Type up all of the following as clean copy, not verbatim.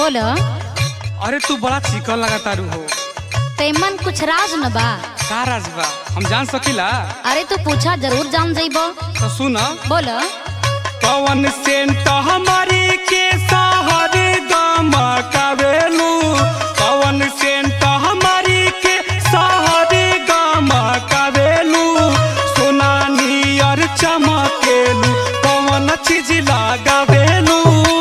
बोलो। अरे तू बड़ा चिकन लगा तारू हो। तेमन कुछ राज न बा? का राज बा हम जान सकीला? अरे तू पूछा जरूर जान जाइबो। तो सुन बोलो। कौन सेंट हमारी के सहरी गम कावेलू, कौन सेंट हमारी के सहरी गम कावेलू, सोना नियर चमकेलू, कौन चीज लगावेलू?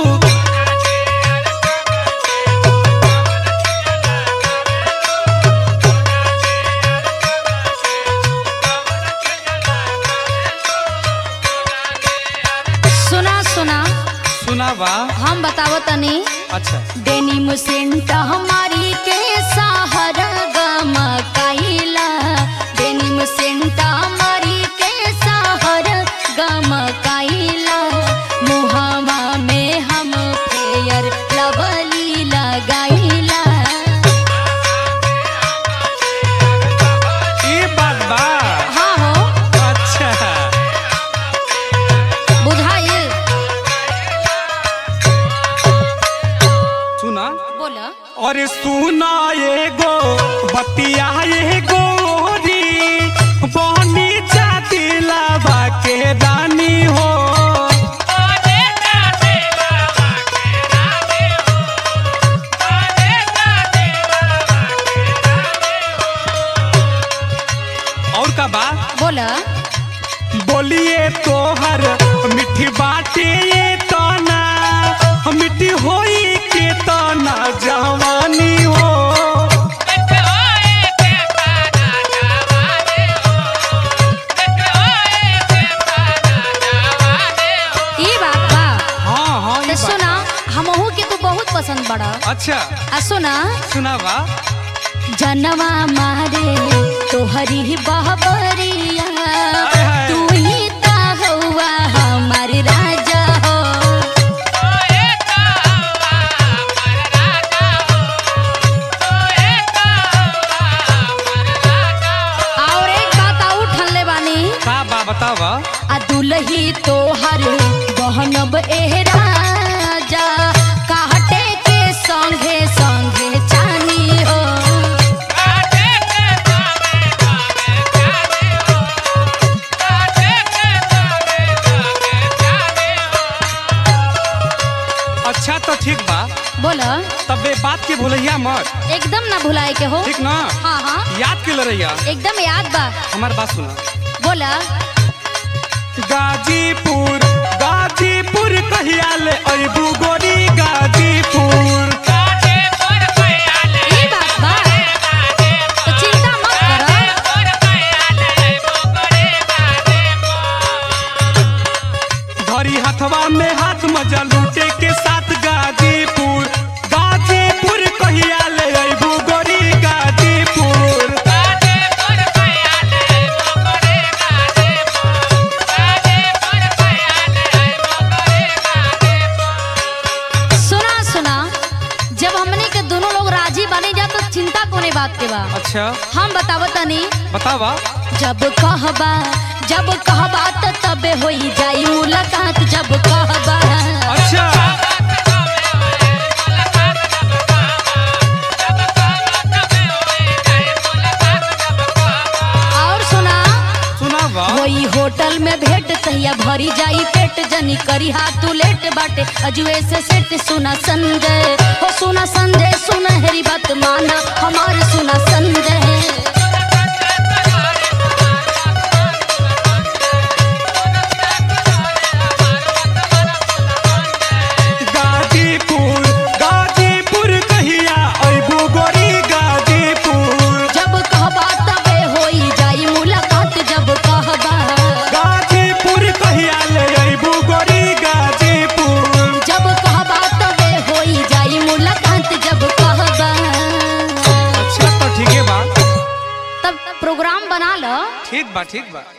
सुना बा हम बतावो तनी। अच्छा। डेनिम सेंट हमारी के सहर गम काइला, डेनिम सेंट हमारी के सहर गम काइला, मुहावा में हम फेयर लवली लगाइला। ये बात बा? हाँ हो। अच्छा बुझाइल। सुना। बोला। अरे सुना एगो बतिया एगो री बनी जाती लावा के रानी हो। और का बा? बोला। बोलिए तोहर मिठी बाटे ये तना, मिठी होई के तना जवानी हो। ई बात बा? हाँ हाँ तो सुना, हमहू के तू बहुत पसंद बड़ा। अच्छा आ सुना। सुना बा। जनवा मारे तोहरी बहबरिया, तू ही ता हवा हमार राजा हो। और एक बात और ठनले बानी। का बा बतावा? आ दुलही तोहर बहनब ए राजा, काटे के संगे संगे चानी हो। अच्छा तो ठीक बा। बोला। तबे बात के भूलैया मत। एकदम ना भुलाए के हो। ठीक ना? हाँ हाँ याद के लड़ैया। एकदम याद बा। हमार बात सुना। बोला। गाजीपुर गाजीपुर कहिया ले अइबू गोरी गाजीपुर। ई बात बा? तो चिंता मत करो। धरी हथवा में हाथ मजा लूटे के साथ गाजीपुर गाजीपुर कहिया ले अइबू गोरी गाजीपुर। सुना सुना, जब हमने के दोनों लोग राजी बने जा तो चिंता कोने बात के बा। अच्छा हम बतावत तनी। बतावा। जब कहबा तो तबे होई जाई मुलाकात। जब कहबा। अच्छा और सुना। सुना बा। वही होटल में भेंट तहिया भरी जाई पेट, जनी करी हाथ तू लेट बाटे अजुए से सेट। सुना संजय हो, सुना संजय, सुनहरी बात माना हमार, सुना संजय। गाजीपुर गाजीपुर कहिया अइबू गोरी गाजीपुर। जब कहबा तबे होई जाई मुलाकात। जब कहबा। गाजीपुर कहिया ले अइबू गोरी गाजीपुर। जब कहबा तबे होई जाई मुलाकात। जब कहबा। अच्छा तो ठीक है बा। तब प्रोग्राम बना लो। ठीक बा ठीक बा।